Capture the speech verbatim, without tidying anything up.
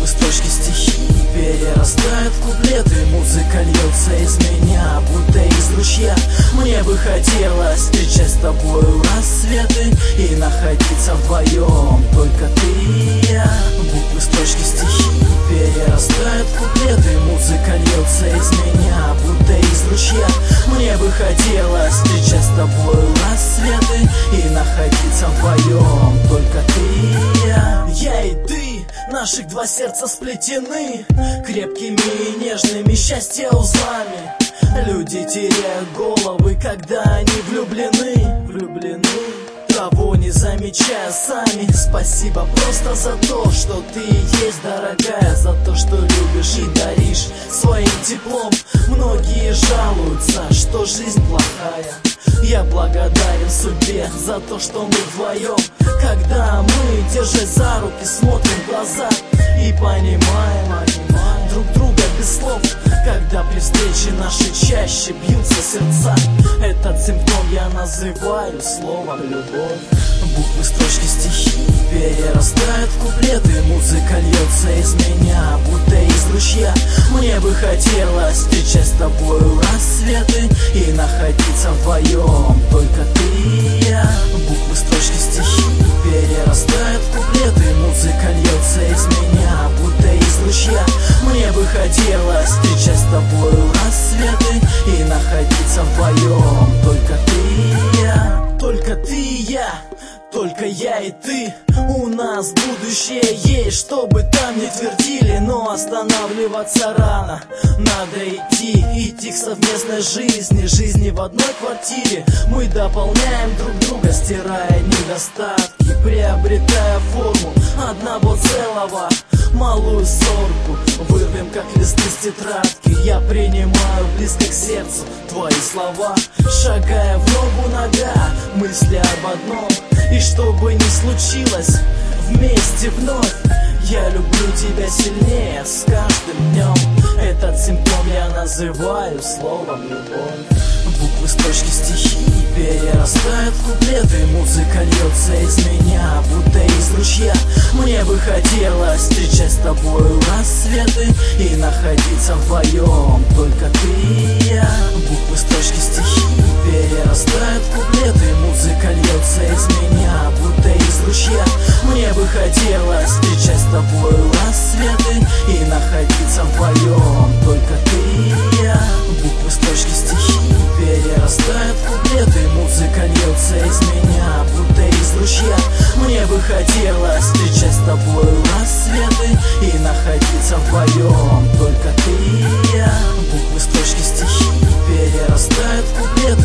Буквы, строчки, стихи перерастают в куплеты. Музыка льется из меня, будто из ручья. Мне бы хотелось встречать с тобою рассветы и находиться вдвоем, только ты и я. Буквы, строчки, стихи перерастают в куплеты. Музыка льется из меня, будто из ручья. Мне бы хотелось встречать с тобою рассветы и находиться вдвоем, только ты и я. Я и ты, наших два сердца сплетены крепкими и нежными счастья узлами. Люди теряют головы, когда они влюблены, влюблены, того не замечая сами. Спасибо просто за то, что ты есть, дорогая, за то, что любишь и даришь своим теплом. Многие жалуются, что жизнь плохая. Я благодарен судьбе за то, что мы вдвоем, когда мы, держась за руки, смотрим в глаза и понимаем друг друга без слов. Когда при встрече нашей чаще бьются сердца, этот симптом я называю словом любовь. Буквы, строчки, стихи перерастают в куплеты. Музыка льется из меня, будто из ручья. Мне бы хотелось встречать с тобою рассветы и находиться вдвоем, только ты и я. Буквы, строчки, стихи перерастают в куплеты. Музыка льется из меня, будто из ручья. Мне бы хотелось встречать с тобою рассветы и находиться вдвоем, только ты и я. Только ты и я, только я и ты. У нас будущее есть, чтобы там не твердили, но останавливаться рано. Надо идти, идти к совместной жизни, жизни в одной квартире. Мы дополняем друг друга, стирая недостатки, приобретая форму одного целого. Малую ссорку вырвем, как листы с тетрадки. Я принимаю близко к сердцу твои слова, шагая в ногу нога, мысли об одном. И что бы ни случилось, вместе вновь. Я люблю тебя сильнее с каждым днем. Этот симптом я называю словом любовь. Буквы, строчки, стихи перерастают в куплеты. Музыка льется из меня, будто из ручья. Мне бы хотелось встречать с тобою рассветы и находиться вдвоем, только ты и я. Буквы, строчки, стихи перерастают в куплеты. Музыка льется из меня, будто из ручья. Мне бы хотелось встречать с тобою рассветы и находиться вдвоем, только ты и я. Буквы, строчки, стихи перерастают в куплеты. Музыка льется из меня, будто из ручья. Мне бы хотелось встречать с тобою рассветы и находиться вдвоем, только ты и я. Буквы, строчки, стихи перерастают в куплеты.